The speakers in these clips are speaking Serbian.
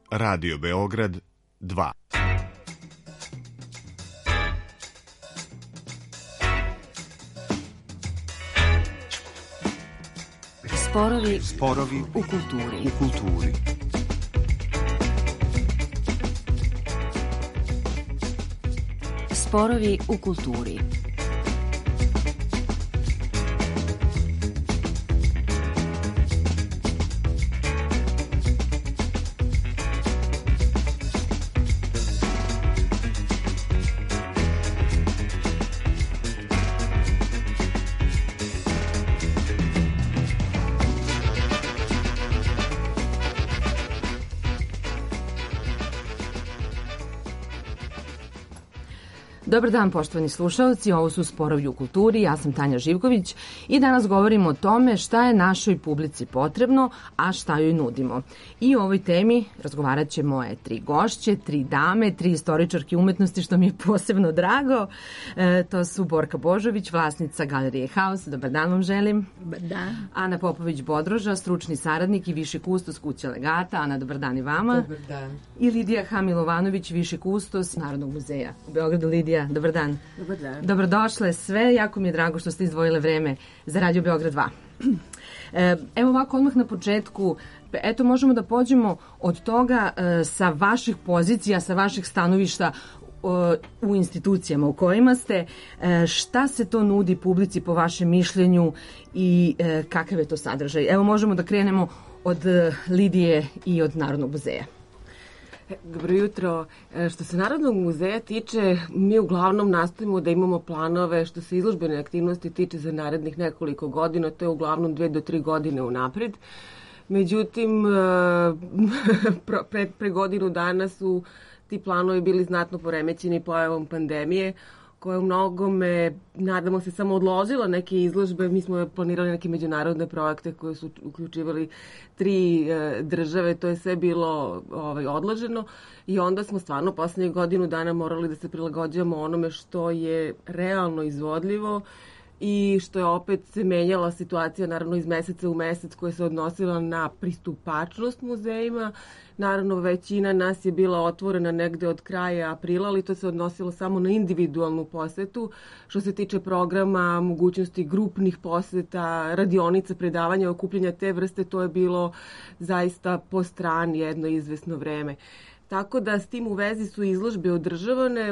Radio Beograd 2. Sporovi u kulturi. Sporovi u kulturi. Dobar dan, poštovani slušalci, ovo su Sporovi u kulturi, ja sam Tanja Živković i danas govorimo o tome šta je našoj publici potrebno, a šta joj nudimo. I o ovoj temi razgovarat će moje 3 gošće, 3 dame, 3 istoričarke umetnosti, što mi je posebno drago. To su Borka Božović, vlasnica Galerije Haus. Dobar dan vam želim. Dobar dan. Ana Popović-Bodroža, stručni saradnik i viši kustos Kuće Legata. Ana, dobar dan i vama. Dobar dan. I Lidija Hamilovanović, viši kustos Narodnog muzeja u Beogradu. Lidija, dobar dan. Dobar dan. Dobrodošle sve, jako mi je drago što ste izdvojile vreme za Radio Beograd 2. Evo ovako odmah na početku, eto možemo da pođemo od toga sa vaših pozicija, sa vaših stanovišta u institucijama u kojima ste, šta se to nudi publici po vašem mišljenju i kakav je to sadržaj. Evo možemo da krenemo od Lidije i od Narodnog muzeja. Dobro jutro. Što se Narodnog muzeja tiče, mi uglavnom nastojimo da imamo planove što se izložbene aktivnosti tiče za narednih nekoliko godina, to je uglavnom 2 do 3 godine unapred. Međutim, pre godinu dana su ti planovi bili znatno poremećeni pojavom pandemije, koja u mnogome, nadamo se, samo odložila neke izložbe. Mi smo planirali neke međunarodne projekte koje su uključivali 3 države. To je sve bilo odloženo i onda smo stvarno poslednjih godinu dana morali da se prilagođavamo onome što je realno izvodljivo i što je opet se menjala situacija, naravno iz meseca u mesec, koja se odnosila na pristupačnost muzejima. Naravno, većina nas je bila otvorena negde od kraja aprila, ali to se odnosilo samo na individualnu posetu. Što se tiče programa, mogućnosti grupnih poseta, radionica, predavanja, okupljanja te vrste, to je bilo zaista po strani jedno izvesno vreme. Tako da s tim u vezi su izložbe održavane.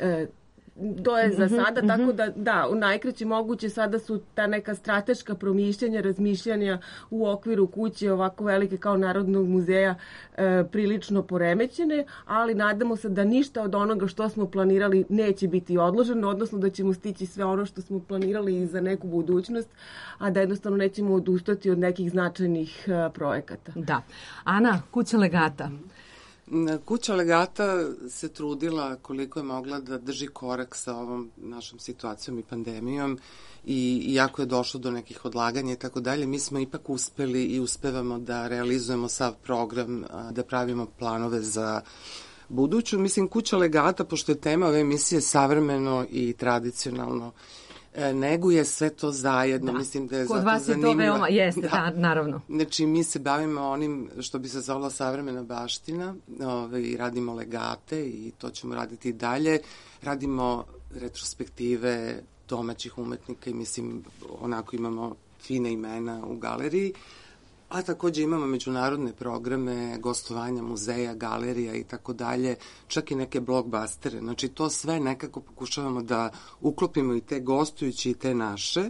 To je za sada, tako da, u najkraće moguće sada su ta neka strateška promišljanja, razmišljanja u okviru kuće ovako velike kao Narodnog muzeja prilično poremećene, ali nadamo se da ništa od onoga što smo planirali neće biti odloženo, odnosno da ćemo stići sve ono što smo planirali i za neku budućnost, a da jednostavno nećemo odustati od nekih značajnih projekata. Da. Ana, Kuća Legata. Kuća Legata se trudila koliko je mogla da drži korak sa ovom našom situacijom i pandemijom i iako je došlo do nekih odlaganja i tako dalje, mi smo ipak uspeli i uspevamo da realizujemo sav program, da pravimo planove za buduću. Mislim, Kuća Legata, pošto je tema ove emisije savremeno i tradicionalno, neguje sve to zajedno. Da. Mislim da je kod zato vas je zanimljivo. to veoma, jeste, da, naravno. Znači, mi se bavimo onim što bi se zvala savremena baština, i radimo legate i to ćemo raditi i dalje. Radimo retrospektive domaćih umetnika i mislim, onako imamo fine imena u galeriji. A takođe imamo međunarodne programe, gostovanja muzeja, galerija i tako dalje, čak i neke blockbustere. Znači to sve nekako pokušavamo da uklopimo i te gostujući i te naše.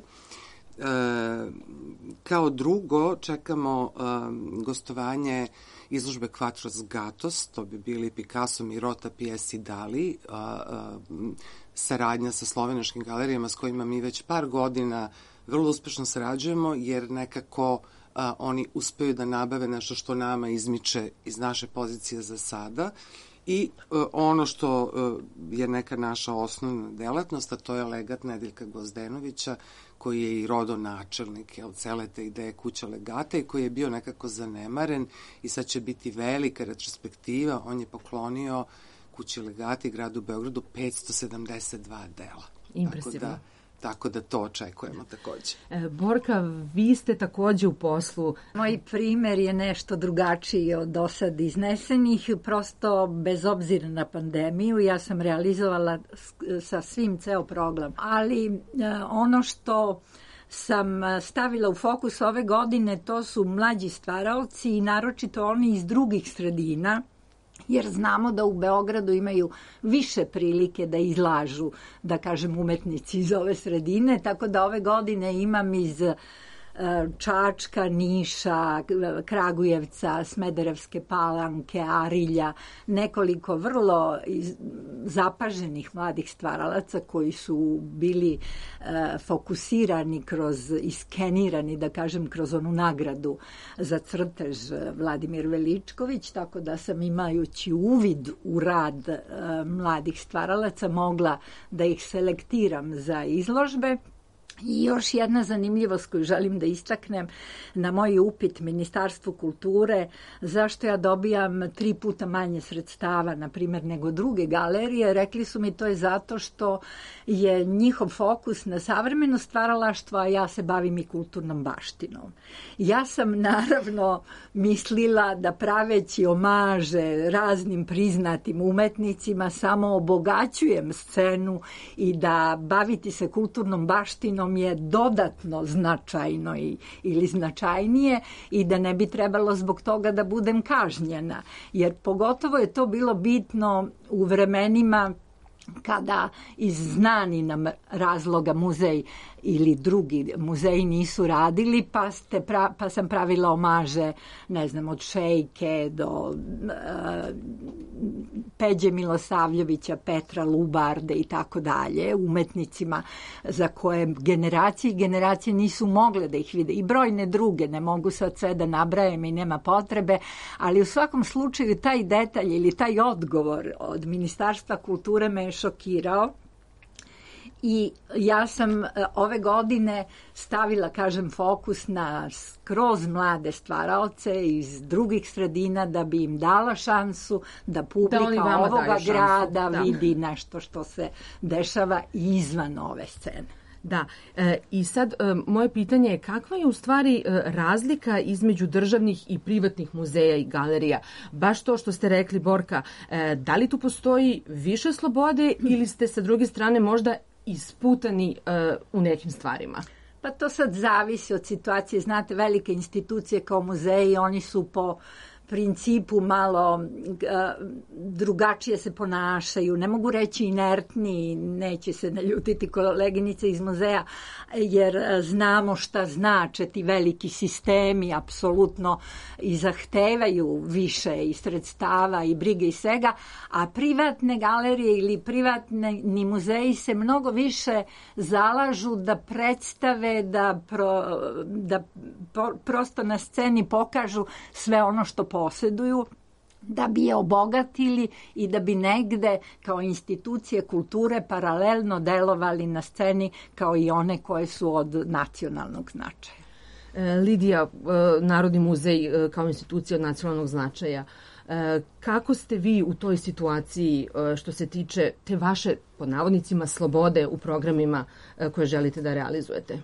Kao drugo čekamo gostovanje izložbe Quattro Gatos, to bi bili Picasso, Mirota, Pies i Dali, saradnja sa slovenačkim galerijama s kojima mi već par godina vrlo uspešno sarađujemo, jer nekako oni uspeju da nabave nešto što nama izmiče iz naše pozicije za sada. I ono što je neka naša osnovna delatnost, a to je legat Nedeljka Gvozdenovića, koji je i rodonačelnik cele te ideje Kuća Legata i koji je bio nekako zanemaren i sad će biti velika retrospektiva. On je poklonio Kući Legata i gradu Beogradu 572 dela. Impresivno. Tako da tako da to očekujemo takođe. Borka, vi ste takođe u poslu. Moj primer je nešto drugačiji od dosad iznesenih, prosto bez obzira na pandemiju, ja sam realizovala sa svim ceo program, ali ono što sam stavila u fokus ove godine, to su mlađi stvaraoci i naročito oni iz drugih sredina, jer znamo da u Beogradu imaju više prilike da izlažu, da kažem, umetnici iz ove sredine, tako da ove godine imam iz Čačka, Niša, Kragujevca, Smederevske Palanke, Arilja, nekoliko vrlo zapaženih mladih stvaralaca koji su bili fokusirani iskenirani, da kažem, kroz onu nagradu za crtež Vladimir Veličković, tako da sam imajući uvid u rad mladih stvaralaca mogla da ih selektiram za izložbe. I još jedna zanimljivost koju želim da istaknem na moj upit Ministarstvu kulture, zašto ja dobijam 3 puta manje sredstava, na primjer, nego druge galerije, rekli su mi to je zato što je njihov fokus na savremeno stvaralaštvo, a ja se bavim i kulturnom baštinom. Ja sam naravno mislila da praveći omaže raznim priznatim umetnicima samo obogaćujem scenu i da baviti se kulturnom baštinom je dodatno značajno ili značajnije i da ne bi trebalo zbog toga da budem kažnjena. Jer pogotovo je to bilo bitno u vremenima kada iz znanih nam razloga muzej ili drugi muzeji nisu radili, pa sam pravila omaže, ne znam, od Šejke do Peđe Milosavljevića, Petra Lubarde i tako dalje, umetnicima za koje generacije nisu mogle da ih vide. I brojne druge, ne mogu sad sve da nabrajem i nema potrebe, ali u svakom slučaju taj detalj ili taj odgovor od Ministarstva kulture me je šokirao. I ja sam ove godine stavila, kažem, fokus na skroz mlade stvaraoce iz drugih sredina da bi im dala šansu da publika ovoga grada vidi nešto što se dešava izvan ove scene. Da, i sad moje pitanje je kakva je u stvari razlika između državnih i privatnih muzeja i galerija? Baš to što ste rekli, Borka, da li tu postoji više slobode ili ste sa druge strane možda isputani u nekim stvarima? Pa to sad zavisi od situacije. Znate, velike institucije kao muzeji, oni su po principu malo drugačije se ponašaju, ne mogu reći inertni, neće se naljutiti koleginice iz muzeja, jer znamo šta znače ti veliki sistemi, apsolutno i zahtevaju više i sredstava i brige i svega, a privatne galerije ili privatni muzeji se mnogo više zalažu da predstave, da prosto na sceni pokažu sve ono što poseduju, da bi je obogatili i da bi negde kao institucije kulture paralelno delovali na sceni kao i one koje su od nacionalnog značaja. Lidija, Narodni muzej kao institucija od nacionalnog značaja, kako ste vi u toj situaciji što se tiče te vaše, pod navodnicima, slobode u programima koje želite da realizujete?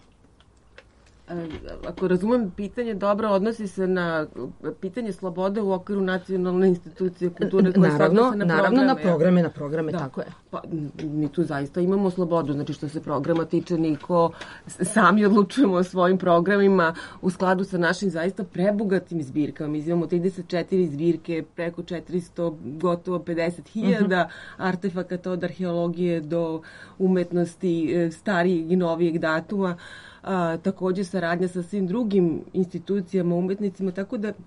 Ako razumem pitanje, dobro, odnosi se na pitanje slobode u okviru nacionalne institucije kulture koje se odnose na programe. Naravno, na programe, da. Tako je. Pa, mi tu zaista imamo slobodu, znači što se programa tiče, niko sami odlučujemo o svojim programima u skladu sa našim zaista prebogatim zbirkama. Mi imamo 34 zbirke, preko 400, gotovo 50.000 artefakata od arheologije do umetnosti starijeg i novijeg datuma. Takođe saradnja sa svim drugim institucijama, umetnicima, tako da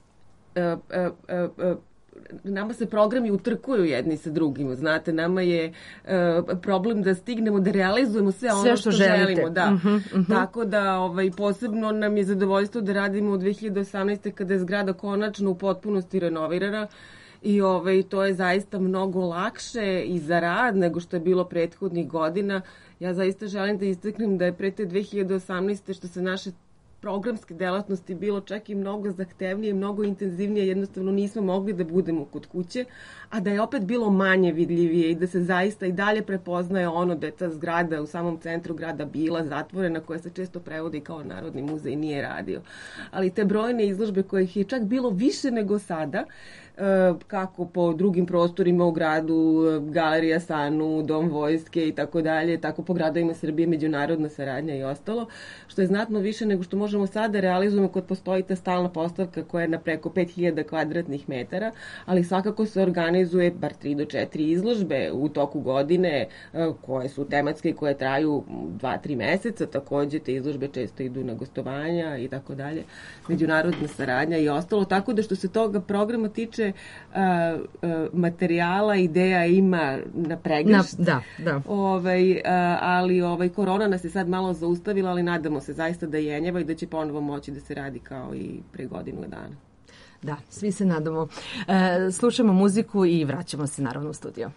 nama se programi utrkuju jedni sa drugim, znate, nama je problem da stignemo da realizujemo sve ono što želimo. Da. Tako da posebno nam je zadovoljstvo da radimo u 2018. kada je zgrada konačno u potpunosti renovirana. I to je zaista mnogo lakše i za rad nego što je bilo prethodnih godina. Ja zaista želim da istaknem da je pre te 2018. što se naše programske delatnosti bilo čak i mnogo zahtevnije, mnogo intenzivnije, jednostavno nismo mogli da budemo kod kuće, a da je opet bilo manje vidljivije i da se zaista i dalje prepoznaje ono da je ta zgrada u samom centru grada bila zatvorena, koja se često prevodi kao Narodni muzej, nije radio. Ali te brojne izložbe kojih je čak bilo više nego sada, kako po drugim prostorima u gradu, Galerija Sanu, Dom vojske i tako dalje, tako po gradovima Srbije, međunarodna saradnja i ostalo, što je znatno više nego što možemo sada realizujemo kod postoji ta stalna postavka koja je na preko 5000 kvadratnih metara, ali svakako se organizuje bar 3 do 4 izložbe u toku godine koje su tematske i koje traju 2-3 meseca, takođe te izložbe često idu na gostovanja i tako dalje, međunarodna saradnja i ostalo, tako da što se toga programa tiče materijala, ideja ima na pregršt. Da. Ali korona nas je sad malo zaustavila, ali nadamo se zaista da jenjeva i da će ponovo moći da se radi kao i pre godinu dana. Da, svi se nadamo. Slušamo muziku i vraćamo se naravno u studio.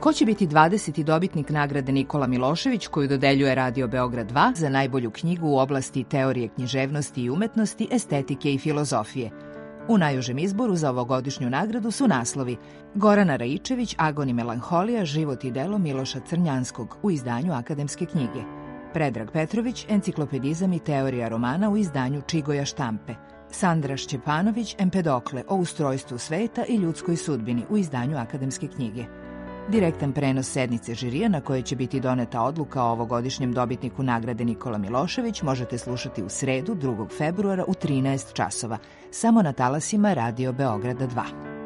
Ko će biti 20. dobitnik nagrade Nikola Milošević koju dodeljuje Radio Beograd 2 za najbolju knjigu u oblasti teorije književnosti i umetnosti, estetike i filozofije? U najužem izboru za ovogodišnju nagradu su naslovi Gorana Raičević, Agon i melanholija, život i delo Miloša Crnjanskog u izdanju Akademske knjige. Predrag Petrović, Enciklopedizam i teorija romana u izdanju Čigoja štampe. Sandra Šćepanović, Empedokle o ustrojstvu sveta i ljudskoj sudbini u izdanju Akademske knjige. Direktan prenos sednice žirija na kojoj će biti doneta odluka o ovogodišnjem dobitniku nagrade Nikola Milošević možete slušati u sredu 2. februara u 13 časova, samo na talasima Radio Beograda 2.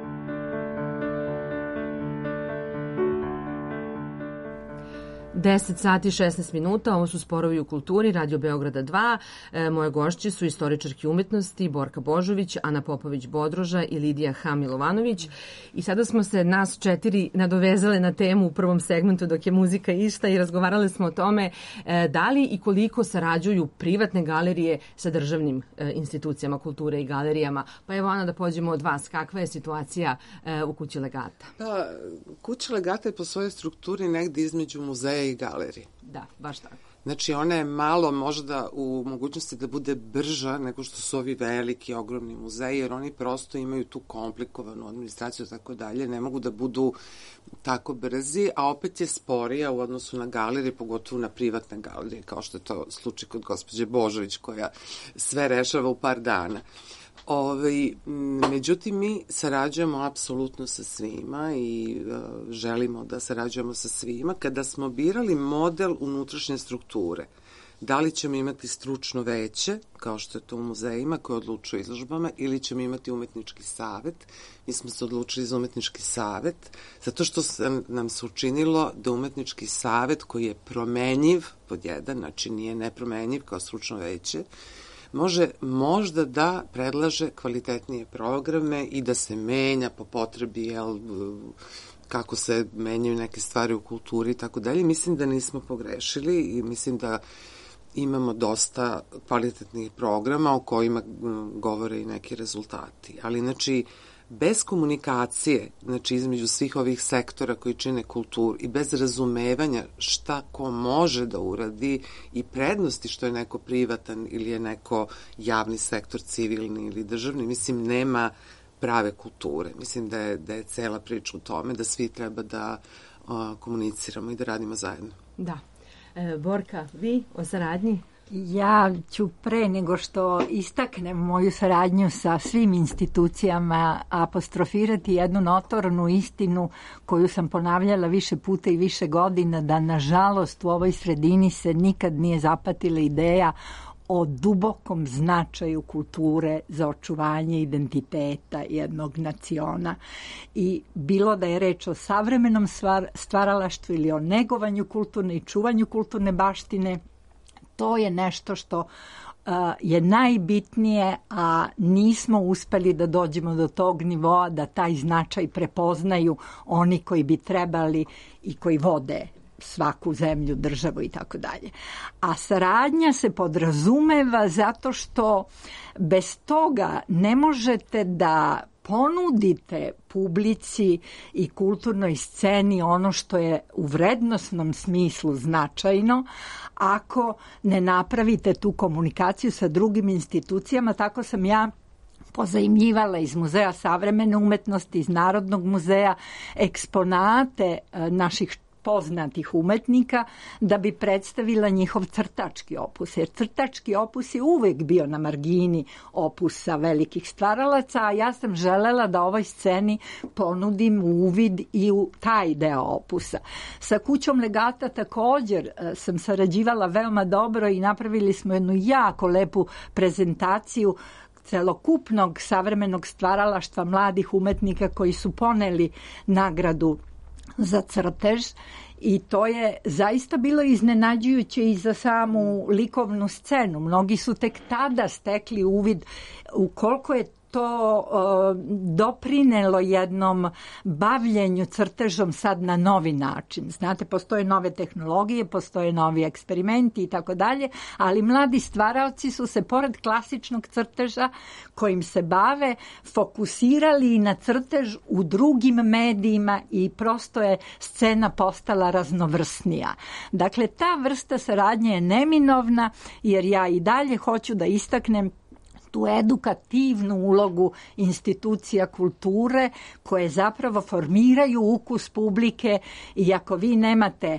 10 sati 16 minuta, ovo su Sporovi u kulturi, Radio Beograda 2. Moje gošće su istoričarki umetnosti Borka Božović, Ana Popović-Bodroža i Lidija H. I sada smo se nas 4 nadovezale na temu u prvom segmentu dok je muzika išla i razgovarale smo o tome da li i koliko sarađuju privatne galerije sa državnim institucijama kulture i galerijama. Pa evo, Ana, da pođemo od vas. Kakva je situacija u Kući Legata? Pa, Kuća Legata je po svojoj strukturi negde između muzeja i galerije. Da, baš tako. Znači, ona je malo možda u mogućnosti da bude brža nego što su ovi veliki, ogromni muzeji, jer oni prosto imaju tu komplikovanu administraciju i tako dalje, ne mogu da budu tako brzi, a opet je sporija u odnosu na galerije, pogotovo na privatne galerije, kao što je to slučaj kod gospođe Božović, koja sve rešava u par dana. Međutim, mi sarađujemo apsolutno sa svima i želimo da sarađujemo sa svima. Kada smo birali model unutrašnje strukture, da li ćemo imati stručno veće, kao što je to u muzejima, koje odlučuje izložbama, ili ćemo imati umetnički savet. Mi smo se odlučili za umetnički savet, zato što nam se učinilo da umetnički savet, koji je promenjiv pod jedan, znači nije nepromenjiv kao stručno veće, može možda da predlaže kvalitetnije programe i da se menja po potrebi, kako se menjaju neke stvari u kulturi i tako dalje. Mislim da nismo pogrešili i mislim da imamo dosta kvalitetnih programa o kojima govore i neki rezultati. Ali, znači, bez komunikacije, znači između svih ovih sektora koji čine kulturu i bez razumevanja šta ko može da uradi i prednosti što je neko privatan ili je neko javni sektor, civilni ili državni, mislim, nema prave kulture. Mislim da je cela priča u tome da svi treba da komuniciramo i da radimo zajedno. Da. Borka, vi o saradnji? Ja ću pre nego što istaknem moju saradnju sa svim institucijama apostrofirati jednu notornu istinu koju sam ponavljala više puta i više godina, da nažalost u ovoj sredini se nikad nije zapatila ideja o dubokom značaju kulture za očuvanje identiteta jednog naciona. I bilo da je reč o savremenom stvaralaštvu ili o negovanju kulturne i čuvanju kulturne baštine, to je nešto što je najbitnije, a nismo uspeli da dođemo do tog nivoa da taj značaj prepoznaju oni koji bi trebali i koji vode svaku zemlju, državu i tako dalje. A saradnja se podrazumeva zato što bez toga ne možete da ponudite publici i kulturnoj sceni ono što je u vrednosnom smislu značajno, ako ne napravite tu komunikaciju sa drugim institucijama. Tako sam ja pozajmljivala iz Muzeja savremene umetnosti, iz Narodnog muzeja, eksponate naših poznatih umetnika da bi predstavila njihov crtački opus. Jer crtački opus je uvek bio na margini opusa velikih stvaralaca, a ja sam želela da ovoj sceni ponudim uvid i u taj deo opusa. Sa Kućom Legata također sam sarađivala veoma dobro i napravili smo jednu jako lepu prezentaciju celokupnog savremenog stvaralaštva mladih umetnika koji su poneli nagradu za crtež i to je zaista bilo iznenađujuće i za samu likovnu scenu. Mnogi su tek tada stekli uvid u koliko je to doprinelo jednom bavljenju crtežom sad na novi način. Znate, postoje nove tehnologije, postoje novi eksperimenti i tako dalje, ali mladi stvaraoci su se pored klasičnog crteža kojim se bave fokusirali i na crtež u drugim medijima i prosto je scena postala raznovrsnija. Dakle, ta vrsta saradnje je neminovna jer ja i dalje hoću da istaknem tu edukativnu ulogu institucija kulture koje zapravo formiraju ukus publike i ako vi nemate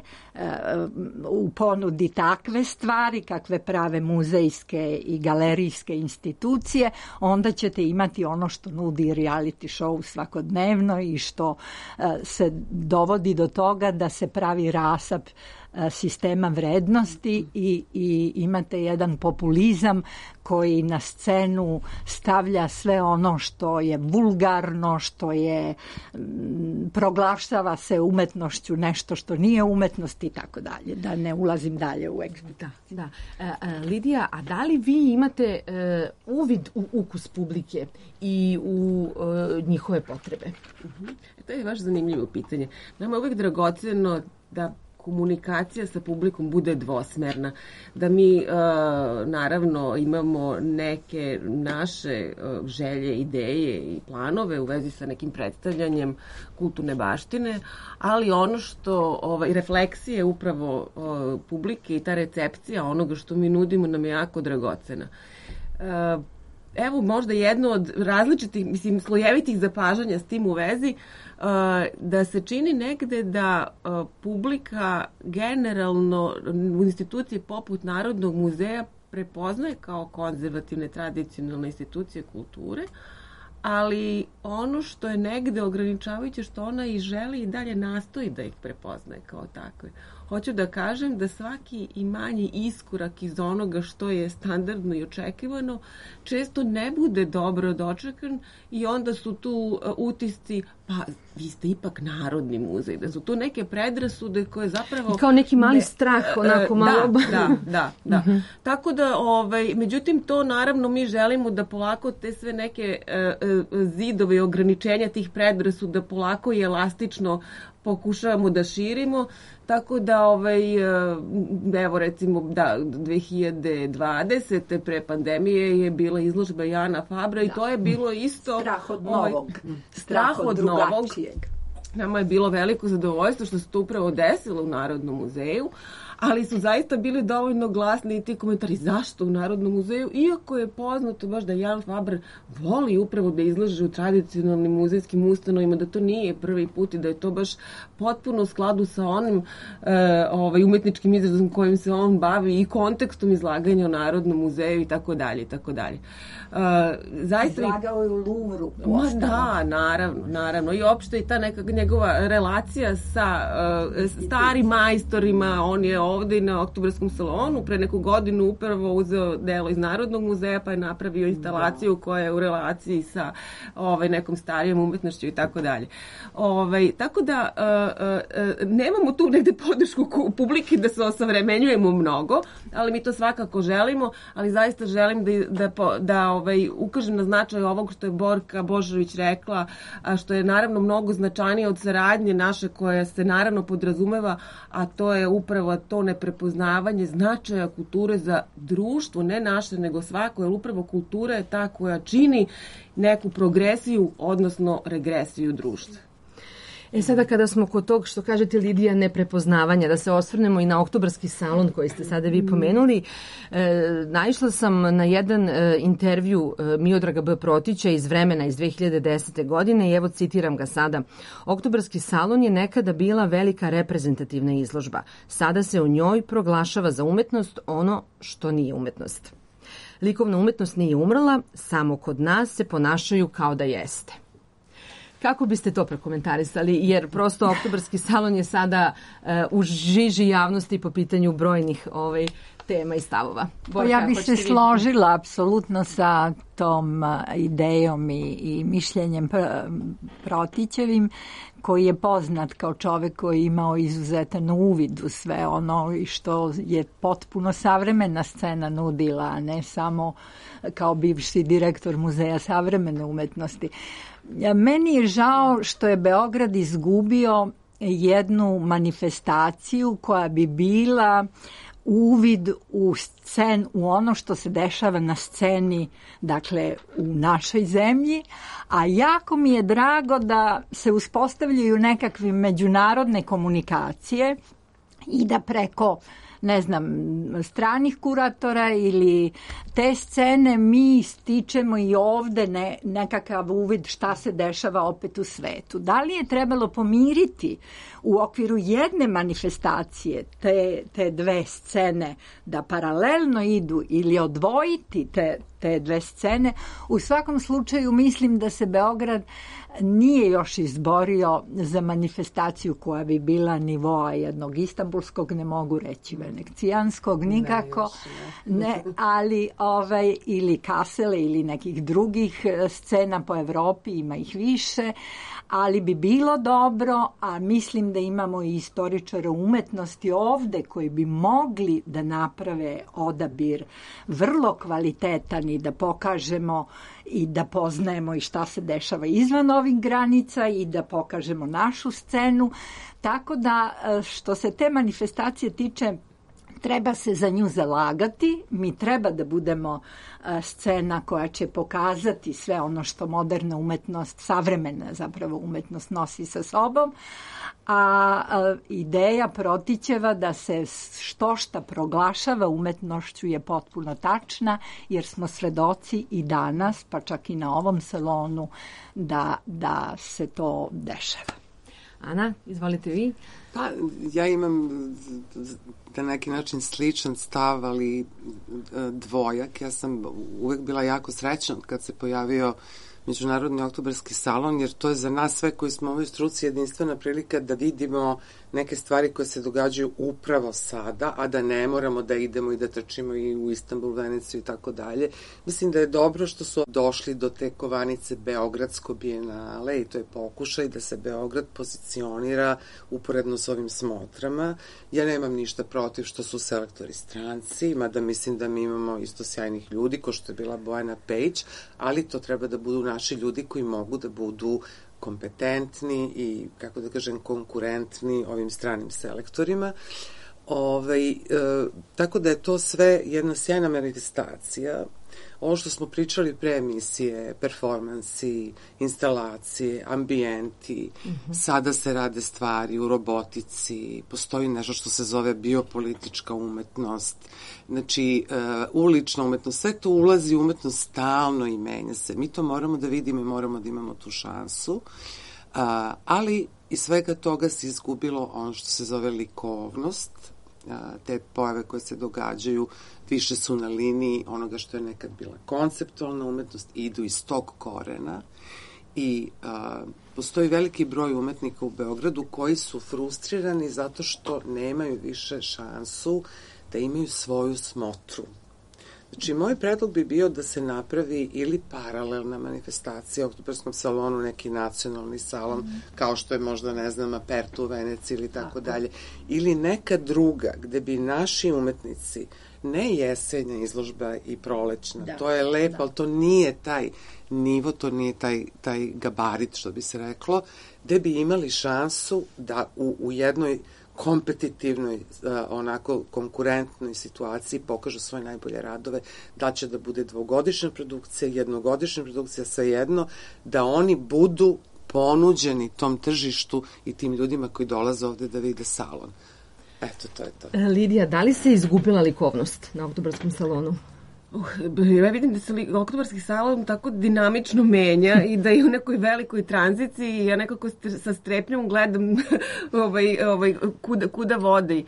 u ponudi takve stvari kakve prave muzejske i galerijske institucije, onda ćete imati ono što nudi reality show svakodnevno i što se dovodi do toga da se pravi rasap sistema vrednosti i imate jedan populizam koji na scenu stavlja sve ono što je vulgarno, što je proglašava se umetnošću nešto što nije umetnost i tako dalje, da ne ulazim dalje u eksperiment. Da. Lidija, a da li vi imate uvid u ukus publike i u njihove potrebe? To je baš zanimljivo pitanje. Nama je uvijek dragoceno da komunikacija sa publikom bude dvosmerna, da mi naravno imamo neke naše želje, ideje i planove u vezi sa nekim predstavljanjem kulturne baštine, ali ono što refleksije upravo publike i ta recepcija onoga što mi nudimo nam je jako dragocena. Evo možda jedno od različitih, slojevitih zapažanja s tim u vezi, da se čini negde da publika generalno u institucije poput Narodnog muzeja prepoznaje kao konzervativne tradicionalne institucije kulture, ali ono što je negde ograničavajuće što ona i želi i dalje nastoji da ih prepoznaje kao takve. Hoću da kažem da svaki i manji iskorak iz onoga što je standardno i očekivano često ne bude dobro dočekan i onda su tu utisci, pa vi ste ipak Narodni muzej, da su tu neke predrasude koje zapravo... I kao neki mali strah, onako malo... Da. Tako da, međutim, to naravno mi želimo da polako te sve neke zidove i ograničenja tih predrasuda polako i elastično pokušavamo da širimo, tako da, evo recimo, 2020. pre pandemije je bila izložba Jana Fabra i to je bilo isto... Strah od novog. Strah od drugačijeg. Nama je bilo veliko zadovoljstvo što se to upravo desilo u Narodnom muzeju, ali su zaista bili dovoljno glasni i ti komentari zašto u Narodnom muzeju, iako je poznato baš da Jan Faber voli upravo da izlaže u tradicionalnim muzejskim ustanovima, da to nije prvi put i da je to baš potpuno u skladu sa onim umetničkim izrazom kojim se on bavi i kontekstom izlaganja u Narodnom muzeju i tako dalje i tako dalje. Izlagao je u Louvru. Da, naravno. I opšte i ta neka njegova relacija sa starim majstorima, on je ovde na Oktobarskom salonu pre neku godinu upravo uzeo delo iz Narodnog muzeja pa je napravio instalaciju koja je u relaciji sa nekom starijom umetnošću i tako dalje. Tako da nemamo tu negde podršku publike da se osavremenjujemo mnogo, ali mi to svakako želimo, ali zaista želim da ukažem na značaj ovog što je Borka Božović rekla, a što je naravno mnogo značajnije od saradnje naše koja se naravno podrazumeva, a to je upravo to neprepoznavanje značaja kulture za društvo, ne naše nego svako, jer upravo kultura je ta koja čini neku progresiju, odnosno regresiju društva. Sada kada smo kod tog što kažete Lidija neprepoznavanja, da se osvrnemo i na Oktobarski salon koji ste sada vi pomenuli, naišla sam na jedan intervju Miodraga B. Protića iz Vremena iz 2010. godine i evo citiram ga sada. Oktobarski salon je nekada bila velika reprezentativna izložba. Sada se u njoj proglašava za umetnost ono što nije umetnost. Likovna umetnost nije umrla, samo kod nas se ponašaju kao da jeste. Kako biste to prekomentarisali? Jer prosto Oktobarski salon je sada u žiži javnosti po pitanju brojnih tema i stavova. Borka, ja bih se složila apsolutno sa tom idejom i mišljenjem Protićevim, koji je poznat kao čovek koji je imao izuzetan uvid u sve ono i što je potpuno savremena scena nudila, a ne samo kao bivši direktor Muzeja savremene umetnosti. Meni je žao što je Beograd izgubio jednu manifestaciju koja bi bila uvid u ono što se dešava na sceni, dakle u našoj zemlji, a jako mi je drago da se uspostavljaju nekakve međunarodne komunikacije i da preko stranih kuratora ili te scene mi stičemo i ovde nekakav uvid šta se dešava opet u svetu. Da li je trebalo pomiriti u okviru jedne manifestacije te dve scene da paralelno idu ili odvojiti te dve scene? U svakom slučaju mislim da se Beograd nije još izborio za manifestaciju koja bi bila nivoa jednog istanbulskog, ne mogu reći venecijanskog nikako, ne, ali ili Kasele ili nekih drugih scena po Evropi, ima ih više, ali bi bilo dobro, a mislim da imamo i istoričara umetnosti ovde koji bi mogli da naprave odabir vrlo kvalitetan i da pokažemo i da poznajemo i šta se dešava izvan ovih granica i da pokažemo našu scenu. Tako da što se te manifestacije tiče, treba se za nju zalagati, mi treba da budemo scena koja će pokazati sve ono što moderna umetnost, savremena zapravo umetnost nosi sa sobom, a ideja Protićeva da se što šta proglašava umetnošću je potpuno tačna, jer smo svedoci i danas, pa čak i na ovom salonu, da se to dešava. Ana, izvolite vi. Pa, ja imam na neki način sličan stav, ali dvojak. Ja sam uvek bila jako srećna kad se pojavio Međunarodni oktobarski salon, jer to je za nas sve koji smo u ovoj struci jedinstvena prilika da vidimo neke stvari koje se događaju upravo sada, a da ne moramo da idemo i da trčimo i u Istanbul, Veneciju i tako dalje. Mislim da je dobro što su došli do te kovanice Beogradsko bijenale i to je pokušaj da se Beograd pozicionira uporedno s ovim smotrama. Ja nemam ništa protiv što su selektori stranci, mada mislim da mi imamo isto sjajnih ljudi, ko što je bila Bojana Pejić, ali to treba da budu naši ljudi koji mogu da budu kompetentni i, kako da kažem, konkurentni ovim stranim selektorima. Tako da je to sve jedna sjajna manifestacija. Ovo što smo pričali pre emisije, performansi, instalacije, ambijenti, sada se rade stvari u robotici, postoji nešto što se zove biopolitička umetnost, znači ulična umetnost, sve to ulazi u umetnost stalno i menja se. Mi to moramo da vidimo i moramo da imamo tu šansu, ali iz svega toga se izgubilo ono što se zove likovnost, te pojave koje se događaju više su na liniji onoga što je nekad bila konceptualna umetnost, idu iz tog korena i postoji veliki broj umetnika u Beogradu koji su frustrirani zato što nemaju više šansu da imaju svoju smotru. Znači, moj predlog bi bio da se napravi ili paralelna manifestacija u Oktobarskom salonu, neki nacionalni salon, kao što je možda, ne znam, Aperto u Veneciji ili tako dalje, ili neka druga gde bi naši umetnici, ne jesenja izložba i prolećna, to je lepo, ali to nije taj nivo, to nije taj gabarit, što bi se reklo, gde bi imali šansu da u jednoj kompetitivnoj, onako konkurentnoj situaciji pokažu svoje najbolje radove, da će da bude dvogodišnja produkcija, jednogodišnja produkcija, svejedno, da oni budu ponuđeni tom tržištu i tim ljudima koji dolaze ovde da vide salon. Eto, to je to. Lidija, da li se izgubila likovnost na Oktobarskom salonu? Ja vidim da se Oktobarski salon tako dinamično menja i da je u nekoj velikoj tranziciji i ja nekako sa strepnjom gledam kuda vodi.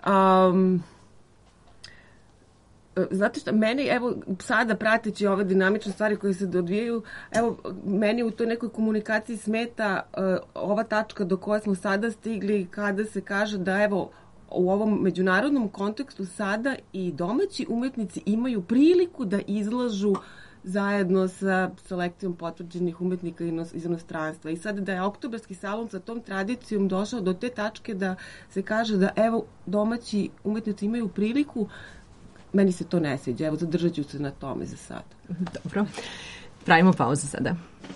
Znate šta, meni, evo, sada prateći ove dinamične stvari koje se odvijaju, evo, meni u toj nekoj komunikaciji smeta ova tačka do koje smo sada stigli kada se kaže da, evo, u ovom međunarodnom kontekstu sada i domaći umetnici imaju priliku da izlažu zajedno sa selekcijom potvrđenih umetnika iz inostranstva. I sad da je Oktobarski salon sa tom tradicijom došao do te tačke da se kaže da evo domaći umetnici imaju priliku, meni se to ne sviđa. Evo, zadržat ću se na tome za sad. Dobro. Pravimo pauzu sada.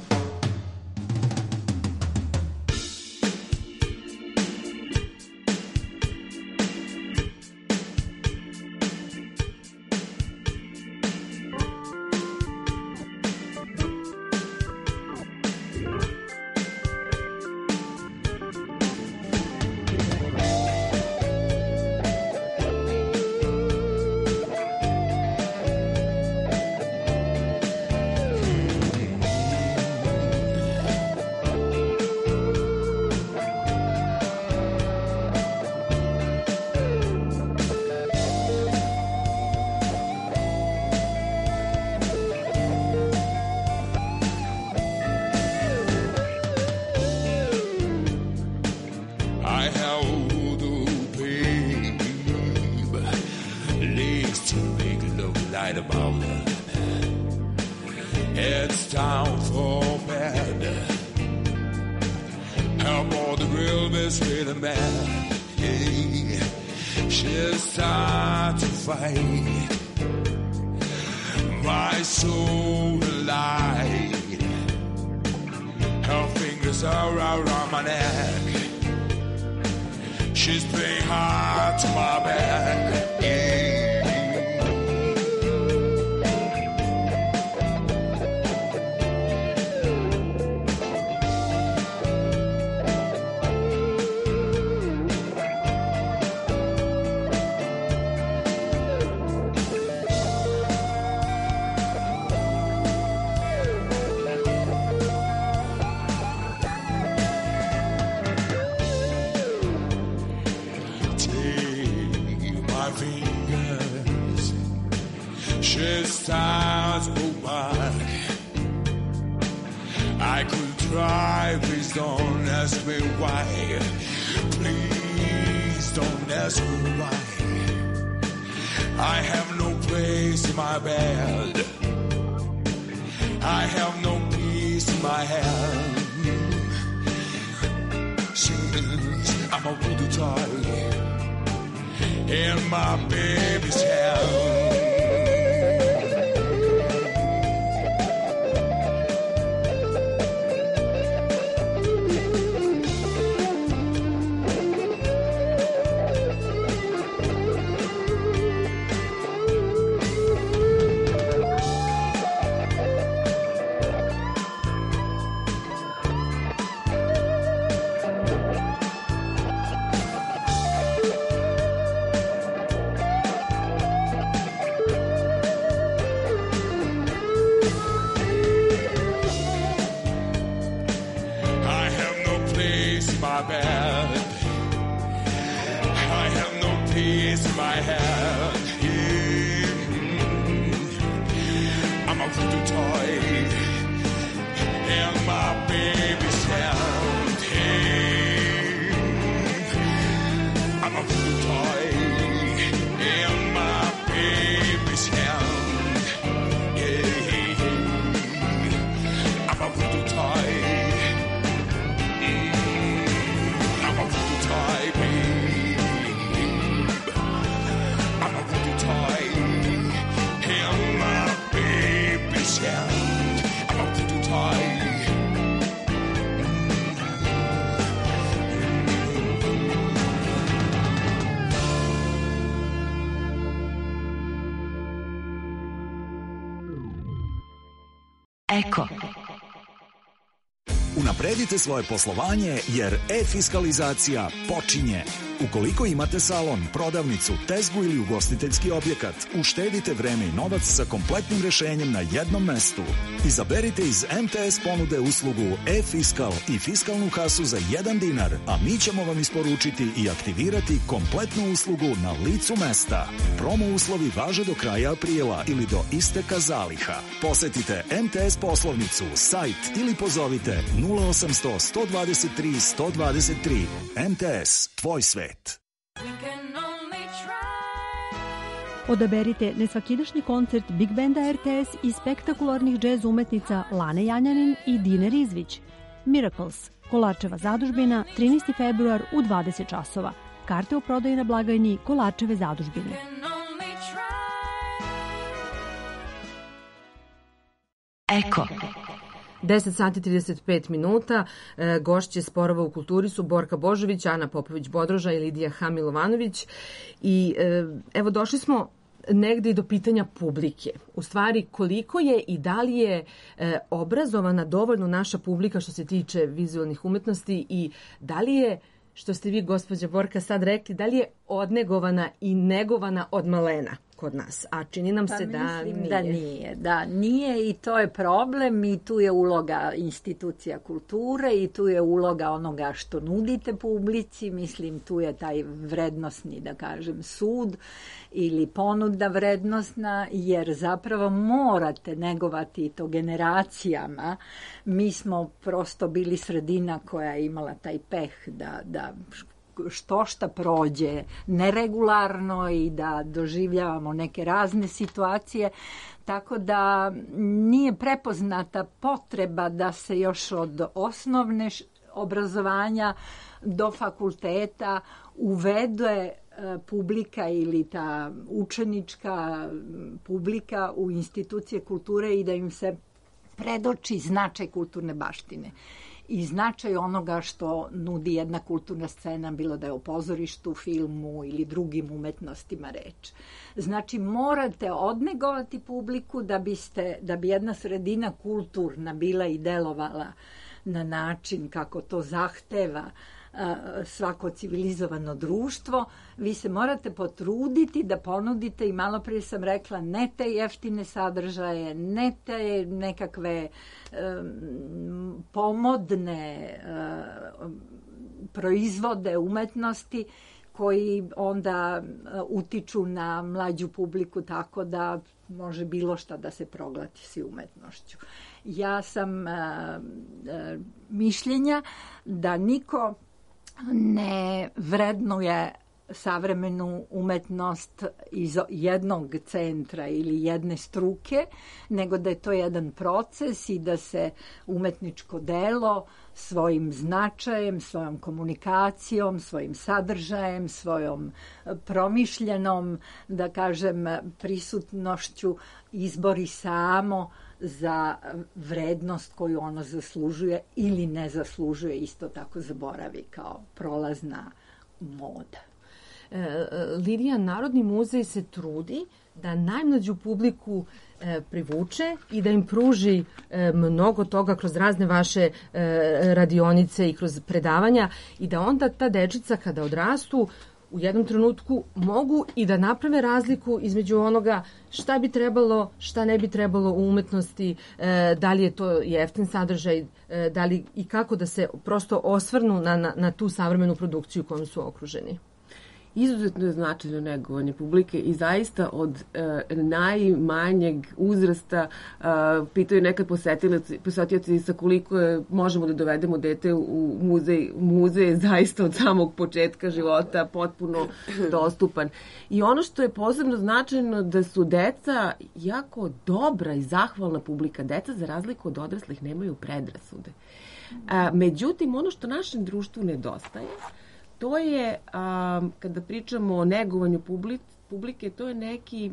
Eko. Unapredite svoje poslovanje jer e-fiskalizacija počinje. Ukoliko imate salon, prodavnicu, tezgu ili ugostiteljski objekat, uštedite vreme i novac sa kompletnim rešenjem na jednom mestu. Izaberite iz MTS ponude uslugu e-fiskal i fiskalnu kasu za 1 dinar, a mi ćemo vam isporučiti i aktivirati kompletnu uslugu na licu mesta. Promo uslovi važe do kraja aprila ili do isteka zaliha. Posetite MTS poslovnicu, sajt ili pozovite 0800 123 123. MTS, tvoj svet. Odaberite nesvakidašnji koncert Big Banda RTS i spektakularnih džez umetnica Lane Janjanin i Dine Rizvić. Miracles, Kolarčeva zadužbina, 13. februar u 20 časova. Karte u prodaji na blagajni Kolarčeve zadužbine. Eko. 10 sati 35 minuta. Gošće Sporova u kulturi su Borka Božović, Ana Popović-Bodroža i Lidija Hamilovanović. I evo došli smo negde i do pitanja publike. U stvari, koliko je i da li je obrazovana dovoljno naša publika što se tiče vizualnih umetnosti i da li je, što ste vi, gospođa Borka, sad rekli, da li je odnegovana i negovana od malena kod nas, a čini nam se da nije. Da nije i to je problem i tu je uloga institucija kulture i tu je uloga onoga što nudite publici, mislim tu je taj vrednosni, da kažem, sud ili ponuda vrednosna, jer zapravo morate negovati to generacijama. Mi smo prosto bili sredina koja je imala taj peh da što šta prođe neregularno i da doživljavamo neke razne situacije, tako da nije prepoznata potreba da se još od osnovne obrazovanja do fakulteta uvede publika ili ta učenička publika u institucije kulture i da im se predoči značaj kulturne baštine i značaj onoga što nudi jedna kulturna scena, bilo da je u pozorištu, filmu ili drugim umetnostima reč. Znači, morate odnegovati publiku da bi jedna sredina kulturna bila i delovala na način kako to zahteva svako civilizovano društvo. Vi se morate potruditi da ponudite, i malo prije sam rekla, ne te jeftine sadržaje, ne te nekakve pomodne proizvode umetnosti koji onda utiču na mlađu publiku tako da može bilo šta da se proglati s umetnošću. Ja sam mišljenja da niko ne vrednuje savremenu umetnost iz jednog centra ili jedne struke, nego da je to jedan proces i da se umetničko delo svojim značajem, svojom komunikacijom, svojim sadržajem, svojom promišljenom, da kažem, prisutnošću izbori samo za vrednost koju ono zaslužuje ili ne zaslužuje, isto tako zaboravi kao prolazna moda. Lidija, Narodni muzej se trudi da najmlađu publiku privuče i da im pruži mnogo toga kroz razne vaše radionice i kroz predavanja i da onda ta dečica kada odrastu u jednom trenutku mogu i da naprave razliku između onoga šta bi trebalo, šta ne bi trebalo u umetnosti, da li je to jeftin sadržaj, da li i kako da se prosto osvrnu na tu savremenu produkciju kojom su okruženi. Izuzetno je značajno negovanje publike i zaista od najmanjeg uzrasta pitaju nekad posetioci sa koliko možemo da dovedemo dete u muzej. Muzej je zaista od samog početka života potpuno dostupan. I ono što je posebno značajno da su deca jako dobra i zahvalna publika. Deca za razliku od odraslih nemaju predrasude. Međutim, ono što našem društvu nedostaje, to je, kada pričamo o negovanju publike, to je neki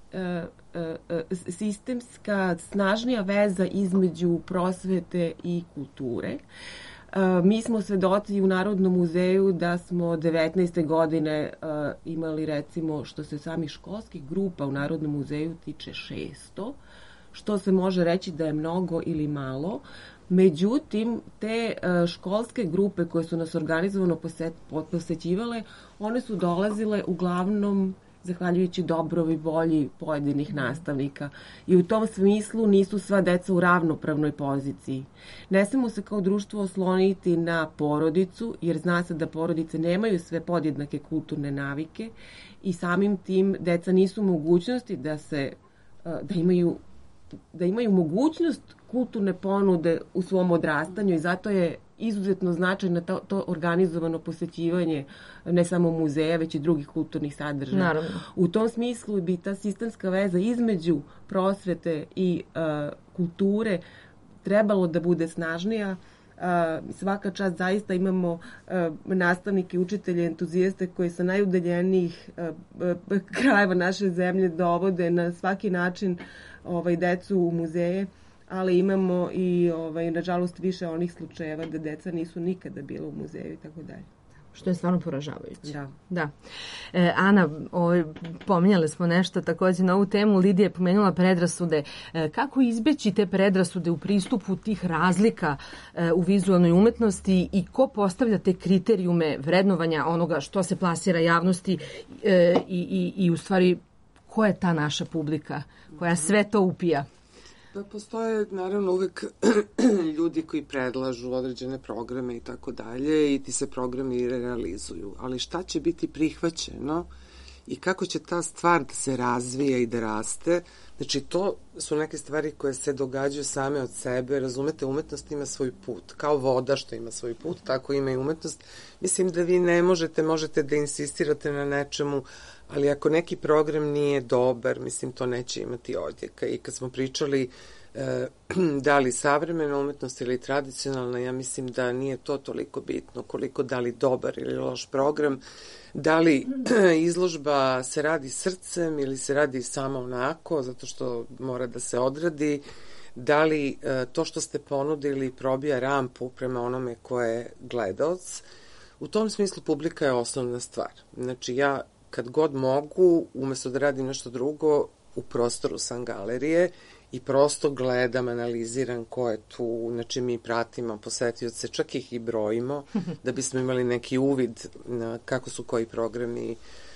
sistemska, snažnija veza između prosvete i kulture. Mi smo svedoci u Narodnom muzeju da smo 19. godine imali, recimo, što se samih školskih grupa u Narodnom muzeju tiče 600, što se može reći da je mnogo ili malo. Međutim, te školske grupe koje su nas organizovano posećivale, one su dolazile uglavnom zahvaljujući dobrovi volji pojedinih nastavnika. I u tom smislu nisu sva deca u ravnopravnoj poziciji. Ne smemo se kao društvo osloniti na porodicu, jer zna se da porodice nemaju sve podjednake kulturne navike i samim tim deca nisu u mogućnosti da imaju da imaju mogućnost kulturne ponude u svom odrastanju i zato je izuzetno značajno to organizovano posećivanje ne samo muzeja, već i drugih kulturnih sadržaja. Naravno. U tom smislu bi ta sistemska veza između prosvete i kulture trebalo da bude snažnija. Svaka čast zaista imamo nastavnike, učitelje, entuzijaste koji sa najudaljenijih krajeva naše zemlje dovode na svaki način decu u muzeje, ali imamo i nažalost više onih slučajeva da deca nisu nikada bila u muzeju i tako dalje. Što je stvarno poražavajuće. Da. Ana, pominjali smo nešto takođe na ovu temu. Lidija je pomenula predrasude. Kako izbeći te predrasude u pristupu tih razlika u vizualnoj umetnosti i ko postavlja te kriterijume vrednovanja onoga što se plasira javnosti i u stvari ko je ta naša publika koja sve to upija? Da, postoje naravno uvek ljudi koji predlažu određene programe i tako dalje i ti se programi realizuju. Ali šta će biti prihvaćeno i kako će ta stvar da se razvija i da raste, znači to su neke stvari koje se događaju same od sebe. Razumete, umetnost ima svoj put. Kao voda što ima svoj put, tako ima i umetnost. Mislim da vi ne možete da insistirate na nečemu, ali ako neki program nije dobar, mislim, to neće imati odjeka. I kad smo pričali da li savremena umetnost ili tradicionalna, ja mislim da nije to toliko bitno koliko da li dobar ili loš program, da li izložba se radi srcem ili se radi samo onako, zato što mora da se odradi, da li to što ste ponudili probija rampu prema onome ko je gledaoc. U tom smislu publika je osnovna stvar. Znači ja kad god mogu, umesto da radim nešto drugo, u prostoru sam galerije i prosto gledam, analiziram ko je tu, znači mi pratimo posetioce, čak ih i brojimo, da bismo imali neki uvid na kako su koji programi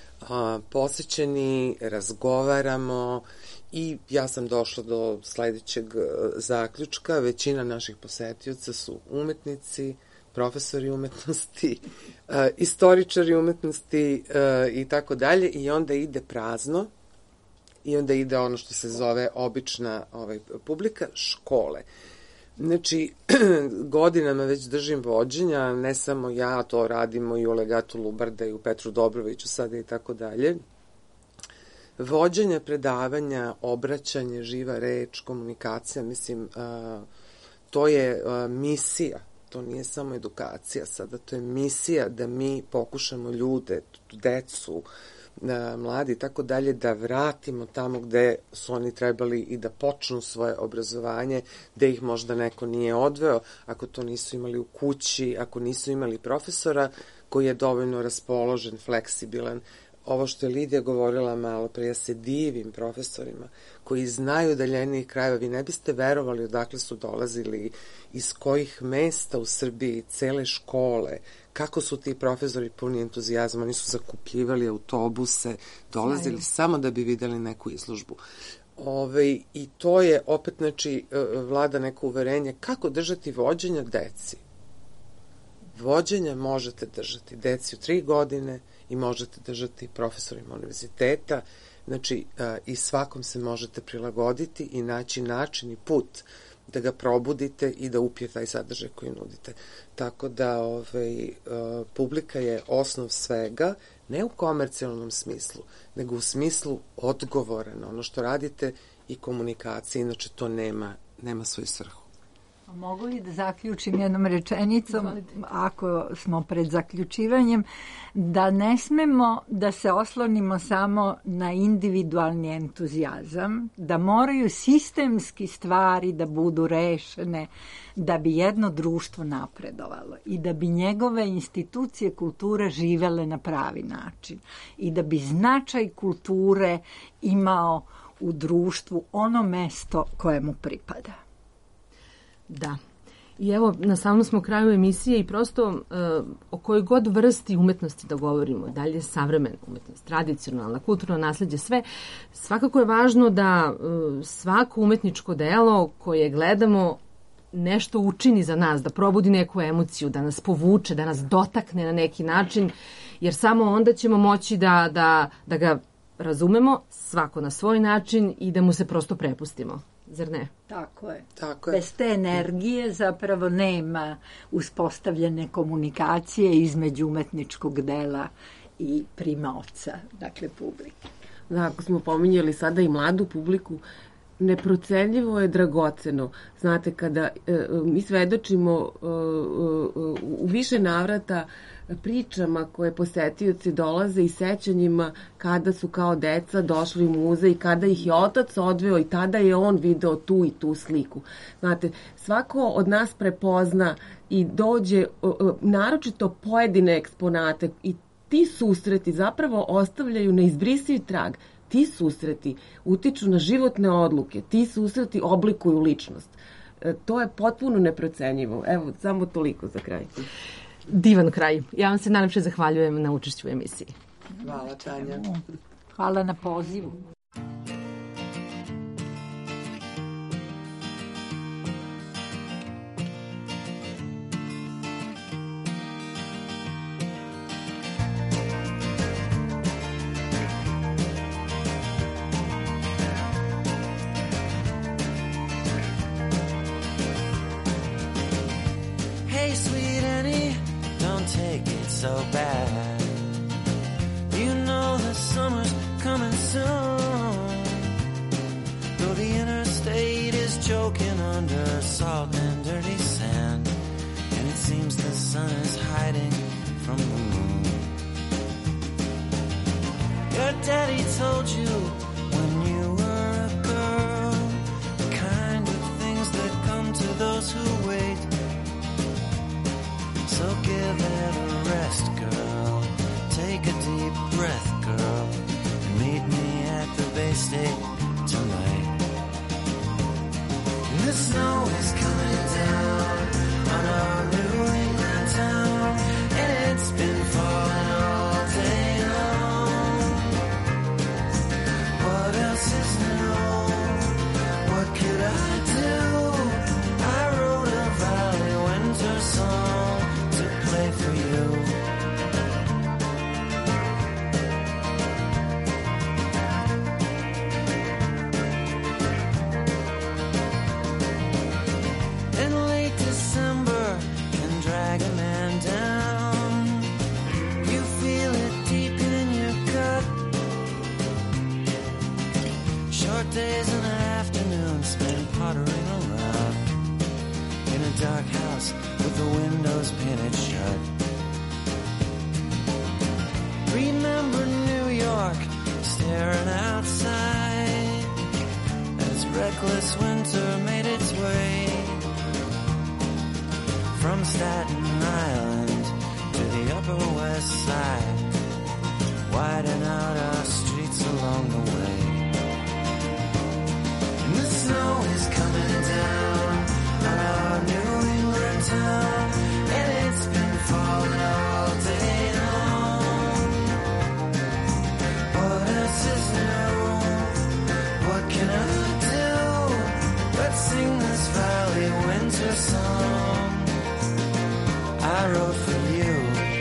posećeni, razgovaramo i ja sam došla do sledećeg zaključka. Većina naših posetioca su umetnici, profesori umetnosti, istoričari umetnosti i tako dalje i onda ide prazno i onda ide ono što se zove obična publika, škole. Znači, godinama već držim vođenja, ne samo ja, to radimo i u Legatu Lubarda i u Petru Dobroviću sada i tako dalje. Vođenje, predavanja, obraćanje, živa reč, komunikacija, mislim, to je misija. To nije samo edukacija sada, to je misija da mi pokušamo ljude, decu, mladi i tako dalje, da vratimo tamo gde su oni trebali i da počnu svoje obrazovanje, gde ih možda neko nije odveo, ako to nisu imali u kući, ako nisu imali profesora koji je dovoljno raspoložen, fleksibilan. Ovo što je Lidija govorila malo pre, ja se divim profesorima koji znaju udaljenijih krajeva. Vi ne biste verovali odakle su dolazili, iz kojih mesta u Srbiji, cele škole, kako su ti profesori puni entuzijazma. Oni su zakupljivali autobuse, dolazili samo da bi videli neku izložbu. I to je opet, znači, vlada neko uverenje kako držati vođenja deci. Vođenja možete držati deci u 3 godine i možete držati profesorima univerziteta, znači i svakom se možete prilagoditi i naći način i put da ga probudite i da upije taj sadržaj koji nudite. Tako da publika je osnov svega, ne u komercijalnom smislu, nego u smislu odgovora na ono što radite i komunikacije, inače to nema svoju svrhu. Mogu li da zaključim jednom rečenicom, ako smo pred zaključivanjem, da ne smemo da se oslonimo samo na individualni entuzijazam, da moraju sistemski stvari da budu rešene da bi jedno društvo napredovalo i da bi njegove institucije kulture živele na pravi način i da bi značaj kulture imao u društvu ono mesto koje mu pripada. Da. I evo, na samom smo kraju emisije i prosto o kojoj god vrsti umetnosti da govorimo, da li je savremena umetnost, tradicionalna, kulturno nasleđe, sve, svakako je važno da svako umetničko delo koje gledamo nešto učini za nas, da probudi neku emociju, da nas povuče, da nas dotakne na neki način, jer samo onda ćemo moći da ga razumemo, svako na svoj način i da mu se prosto prepustimo. zar ne? Tako je. Tako je. Bez te energije zapravo nema uspostavljene komunikacije između umetničkog dela i primaoca, dakle publike. Da, ako smo pominjali sada i mladu publiku, neprocenljivo je dragoceno. Znate, kada mi svedočimo u više navrata pričama koje posetioci dolaze i sećanjima kada su kao deca došli u muzej i kada ih je otac odveo i tada je on video tu i tu sliku. Znate, svako od nas prepozna i dođe naročito pojedine eksponate i ti susreti zapravo ostavljaju neizbrisiv trag. Ti susreti utiču na životne odluke, ti susreti oblikuju ličnost. To je potpuno neprocenjivo. Evo, samo toliko za kraj. Divan kraj. Ja vam se najlepše zahvaljujem na učešću u emisiji. Hvala, Tanja. Hvala na pozivu. So bad. You know the summer's coming soon. Though the interstate is choking under salt and dirty sand, and it seems the sun is hiding from the moon. Your daddy told you when you were a girl the kind of things that come to those who wait. So give it a rest, girl. Take a deep breath, girl. And meet me at the Bay State tonight. And the snow is coming down on our New England town, and it's been falling all day long. What else is new? What could I do? I wrote a Valley Winter song for you. In late December can drag a man down. You feel it deep in your gut. Short days and afternoons spent pottering around in a dark house with the windows painted shut. Remember New York staring outside as reckless winter made its way from Staten Island to the Upper West Side, widen out our streets along the way. And the snow is coming down on our New England town, and it's been falling all day long. What else is new? What can I do but sing this Valley Winter song I wrote for you?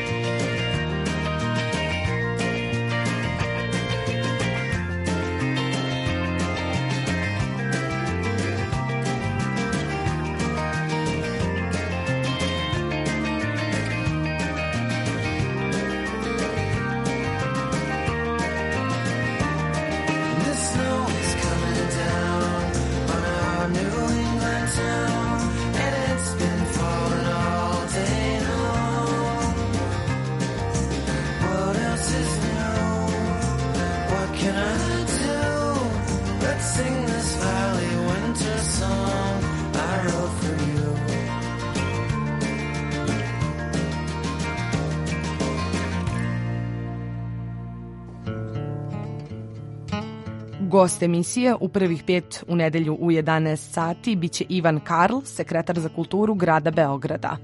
Gost emisije u prvih 5 u nedelju u 11 sati biće Ivan Karl, sekretar za kulturu grada Beograda.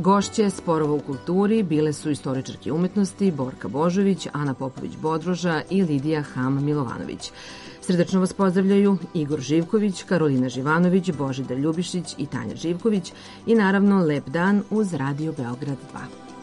Gošće Sporova u kulturi bile su istoričarke umetnosti Borka Božović, Ana Popović-Bodroža i Lidija Ham-Milovanović. Srdačno vas pozdravljaju Igor Živković, Karolina Živanović, Božidar Ljubišić i Tanja Živković i naravno Lep dan uz Radio Beograd 2.